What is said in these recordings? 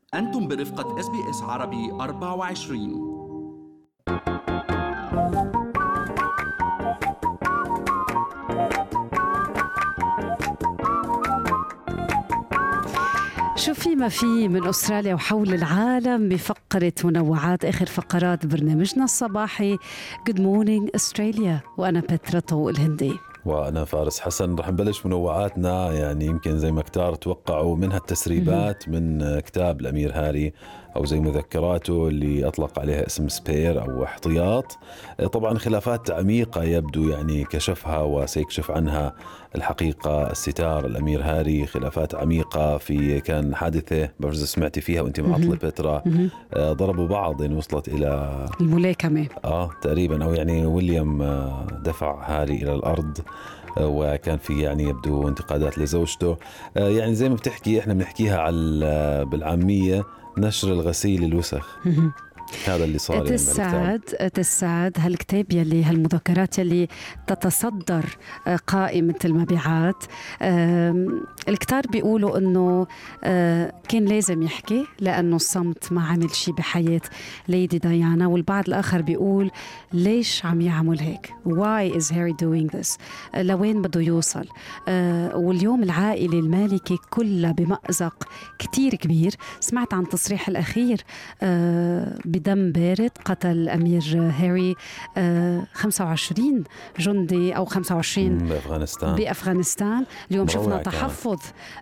أنتم برفقة SBS عربي 24. شو في ما في من أستراليا وحول العالم بفقرة منوعات آخر فقرات برنامجنا الصباحي Good Morning Australia، وأنا بترا طوق الهندي وأنا فارس حسن. رح نبلش منوعاتنا، يعني يمكن زي ما كتار توقعوا منها التسريبات من كتاب الأمير هاري أو زي مذكراته اللي أطلق عليها اسم سبير أو احتياط. طبعا خلافات عميقة يبدو يعني كشفها وسيكشف عنها الحقيقة الستار الأمير هاري. خلافات عميقة في كان حادثة برز سمعتي فيها وانت معطلة بترا، ضربوا بعض يعني وصلت إلى الملاكمة تقريبا، أو يعني ويليام دفع هاري إلى الأرض، وكان في يعني يبدو انتقادات لزوجته. يعني زي ما بتحكي احنا بنحكيها على بالعامية نشر الغسيل الوسخ. هذا اللي صار تساعد هالكتاب يلي هالمذكرات يلي تتصدر قائمة المبيعات. الكتار بيقولوا انه كان لازم يحكي لانه الصمت ما عمل شيء بحياة ليدي ديانا، والبعض الاخر بيقول ليش عم يعمل هيك؟ Why is Harry doing this؟ لوين بده يوصل؟ واليوم العائلة المالكة كلها بمأزق كتير كبير. سمعت عن تصريح الأخير بدم بارد قتل الأمير هاري 25 جندي أو 25 بأفغانستان. اليوم شفنا تحفظ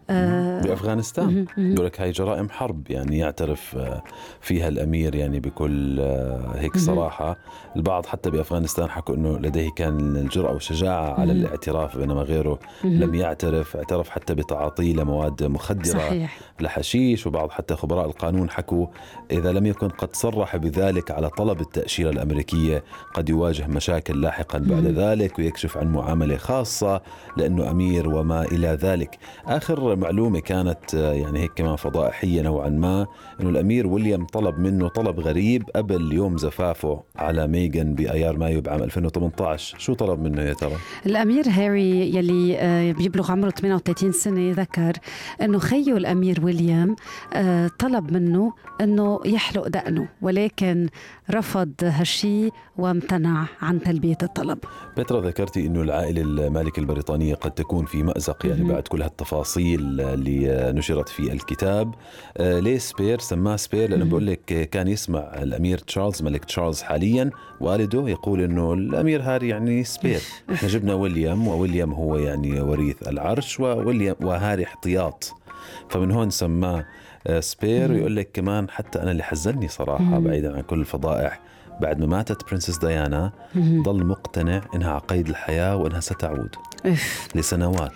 بأفغانستان. يقول لك هاي جرائم حرب يعني يعترف فيها الأمير يعني بكل هيك صراحة. البعض حتى بأفغانستان حكوا أنه لديه كان الجرأة والشجاعة على الاعتراف، بينما غيره لم يعترف. اعترف حتى بتعاطيه لمواد مخدرة، صحيح، لحشيش. وبعض حتى خبراء القانون حكوا إذا لم يكن قد صرح بذلك على طلب التأشيرة الأمريكية قد يواجه مشاكل لاحقا بعد ذلك، ويكشف عن معاملة خاصة لأنه أمير وما إلى ذلك. آخر معلومة كانت يعني هيك كمان فضائحية نوعا ما، أنه الأمير ويليام طلب منه طلب غريب قبل يوم زفافه على ميغان بأيار مايو بعام 2018. شو طلب منه يا ترى؟ الأمير هاري يلي بيبلغ عمره 38 سنة ذكر أنه خيه الأمير ويليام طلب منه أنه يحلق دقنه، ولكن رفض هالشي وامتنع عن تلبية الطلب. بترا ذكرتي أنه العائلة المالكة البريطانية قد تكون في مأزق يعني بعد كل هالتفاصيل اللي نشرت في الكتاب. ليه سبير؟ سماه سبير لأنه بقول لك كان يسمع الأمير تشارلز، ملك تشارلز حاليا، والده يقول أنه الأمير هاري يعني سبير. جبنا ويليام، وويليام هو يعني وريث العرش، وويليام وهاري احتياط، فمن هون سماه سبير. يقول لك كمان حتى أنا اللي حزنني صراحة بعيدا عن كل الفضائح، بعد ما ماتت برنسس ديانا ضل مقتنع إنها على قيد الحياة وإنها ستعود لسنوات.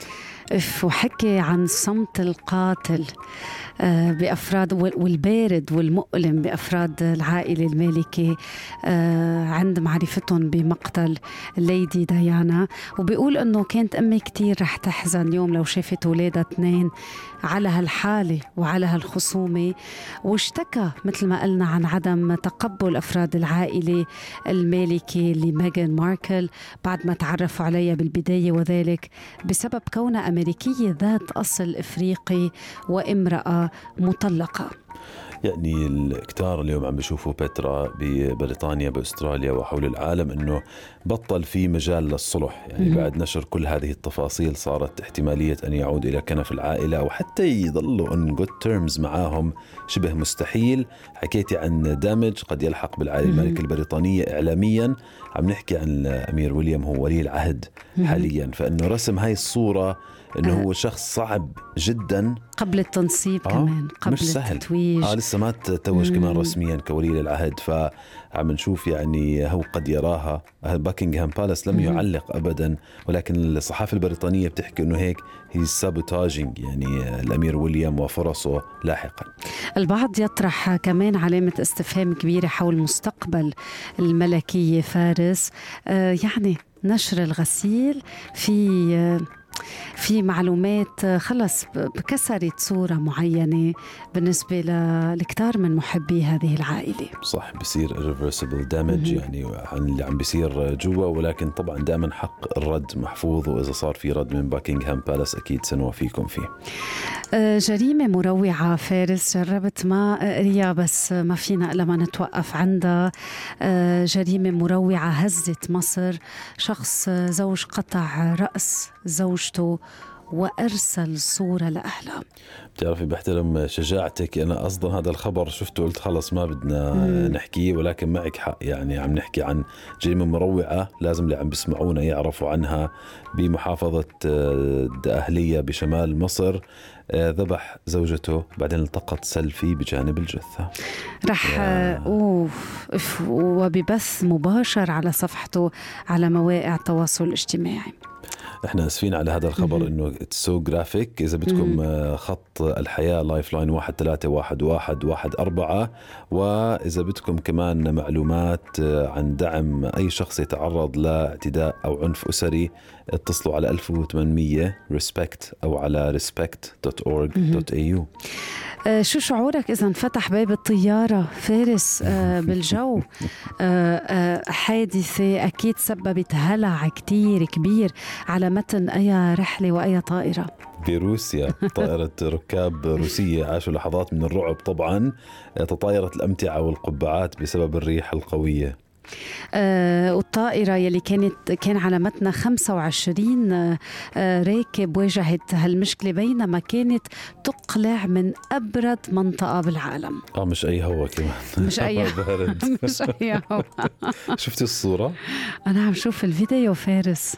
وحكي عن صمت القاتل بأفراد والبارد والمؤلم بأفراد العائلة المالكة عند معرفتهم بمقتل ليدي ديانا. وبيقول أنه كانت أمي كتير رح تحزن اليوم لو شافت ولادها 2 على هالحالة وعلى هالخصومة. واشتكى مثل ما قلنا عن عدم تقبل أفراد العائلة المالكة لميغان ماركل بعد ما تعرفوا عليها بالبداية، وذلك بسبب كونها أمريكية ذات أصل إفريقي وامرأة مطلقة. يعني الكتار اليوم عم بيشوفوا بترا ببريطانيا بأستراليا وحول العالم أنه بطل في مجال للصلح. يعني بعد نشر كل هذه التفاصيل صارت احتمالية أن يعود إلى كنف العائلة أو حتى يضلوا on good terms معاهم شبه مستحيل. حكيتي عن دامج قد يلحق بالعائلة المالكة البريطانية إعلاميا. عم نحكي عن الأمير ويليام هو ولي العهد حاليا، فإنه رسم هاي الصورة إنه هو شخص صعب جدا قبل التنصيب كمان، قبل مش سهل. التتويج لسه ما تتوج كمان رسميا كولي العهد. فعم نشوف يعني هو قد يراها. باكنغهام بالاس لم يعلق أبدا، ولكن الصحافة البريطانية بتحكي إنه هيك هي سابوتاجينج يعني الأمير ويليام وفرصه لاحقا. البعض يطرح كمان علامة استفهام كبيرة حول مستقبل الملكية فارس. يعني نشر الغسيل في في معلومات خلص كسرت صورة معينة بالنسبة لكتار من محبي هذه العائلة. صح، بيصير irreversible damage يعني عن اللي عم بيصير جوا، ولكن طبعا دائما حق الرد محفوظ، وإذا صار في رد من باكنغهام بالاس أكيد سنوافيكم فيه. جريمة مروعة فارس، جربت ما أقريها بس ما فينا إلا ما نتوقف عندها. جريمة مروعة هزت مصر. شخص زوج قطع رأس زوجته وأرسل صورة لأهلها. بتعرفي بحترم شجاعتك، أنا أصلا هذا الخبر شفته قلت خلص ما بدنا نحكيه، ولكن معك حق يعني عم نحكي عن جريمة مروعة لازم اللي عم بيسمعونا يعرفوا عنها. بمحافظة دقهلية بشمال مصر ذبح زوجته بعدين التقط سيلفي بجانب الجثة. رح وببث مباشر على صفحته على مواقع التواصل الاجتماعي. احنا اسفين على هذا الخبر انه سو جرافيك. اذا بدكم خط الحياة لايف لاين 131114، واذا بدكم كمان معلومات عن دعم اي شخص يتعرض لاعتداء او عنف اسري اتصلوا على 1800 respect او على respect.org.au. شو شعورك إذا انفتح باب الطيارة فارس بالجو؟ حادثة أكيد سببت هلع كتير كبير على متن أي رحلة وأي طائرة. بروسيا طائرة ركاب روسية عاشوا لحظات من الرعب طبعا، تطايرت الأمتعة والقبعات بسبب الريح القوية. والطائرة يلي كان على متنها 25 راكب واجهت هالمشكلة بينما كانت تقلع من أبرد منطقة بالعالم. مش أي هوا كمان، مش أي بارد. مش أي هوا. شفتي الصورة؟ أنا عم شوف الفيديو فارس.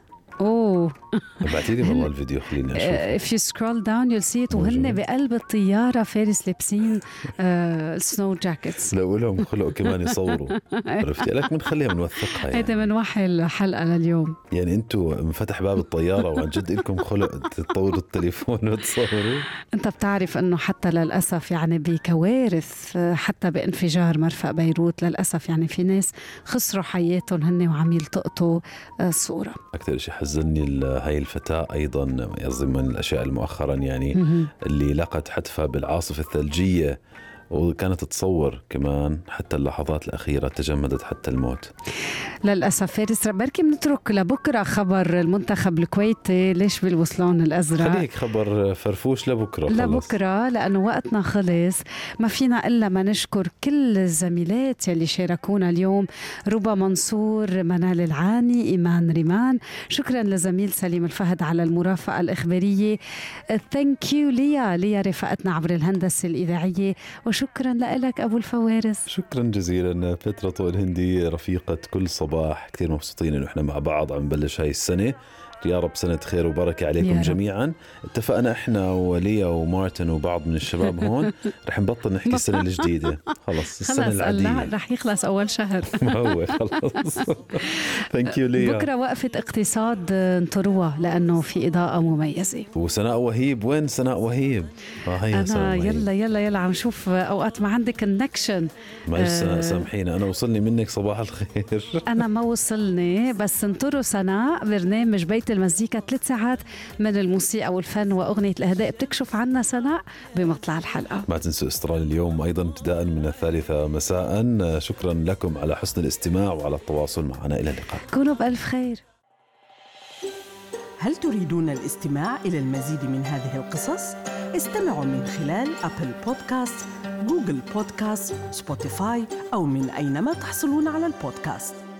بعتيلي والله الفيديو خليني أشوف. If you scroll down you'll see it. وهن بقلب الطيارة فارس لابسين سنو جاكيتس. لو لهم خلقوا كمان يصوروا. عرفتي لك منخليها منوثقها يعني. هذا من وحي الحلقة لليوم. يعني انتوا منفتح باب الطيارة وعن جد لكم خلق تطوروا التليفون وتصوروا. انت بتعرف انه حتى للأسف يعني بكوارث، حتى بانفجار مرفأ بيروت للأسف يعني في ناس خسروا حياتهم هن وعم يلتقطوا صورة. أكثر شيء حزني هاي الفتاة أيضا من الأشياء المؤخرا يعني اللي لقت حتفها بالعاصفة الثلجية، وكانت تصور كمان حتى اللحظات الأخيرة تجمدت حتى الموت للأسف. فارس بركي بنترك لبكرة خبر المنتخب الكويتي ليش بالوصلون الأزرق. خليك خبر فرفوش لبكرة لأنه وقتنا خلص. ما فينا إلا ما نشكر كل الزميلات يلي شاركونا اليوم، ربا منصور، منال العاني، إيمان ريمان. شكرا لزميل سليم الفهد على المرافقة الإخبارية. Thank you ليا رفقتنا عبر الهندسة الإذاعية. وشكرا لك أبو الفوارس. شكرا جزيلا فترة طول هندي رفيقة كل صباح. كثير مبسوطين إنه إحنا مع بعض عم نبلش هاي السنة. يا رب سنة خير وبركة عليكم جميعا. اتفقنا إحنا وليا ومارتن وبعض من الشباب هون رح نبطل نحكي السنة الجديدة. خلص السنة العادية رح يخلص أول شهر. ما هو خلص. Thank you ليا. بكرة وقفة اقتصاد انطروها لأنه في إضاءة مميزة. وسناء وهيب، وين سناء وهيب؟ أنا يلا عم شوف أوقات ما عندك النكشن. معلش سناء سامحينا، أنا وصلني منك صباح الخير. أنا ما وصلني، بس انطروا سناء برنامج بيت المزيكا 3 ساعات من الموسيقى والفن وأغنية الأهداء بتكشف عنا سناء بمطلع الحلقة. ما تنسوا استرال اليوم أيضا ابتداء من 3 مساء. شكرا لكم على حسن الاستماع وعلى التواصل معنا. إلى اللقاء، كونوا بألف خير. هل تريدون الاستماع إلى المزيد من هذه القصص؟ استمعوا من خلال أبل بودكاست، جوجل بودكاست، سبوتيفاي أو من أينما تحصلون على البودكاست.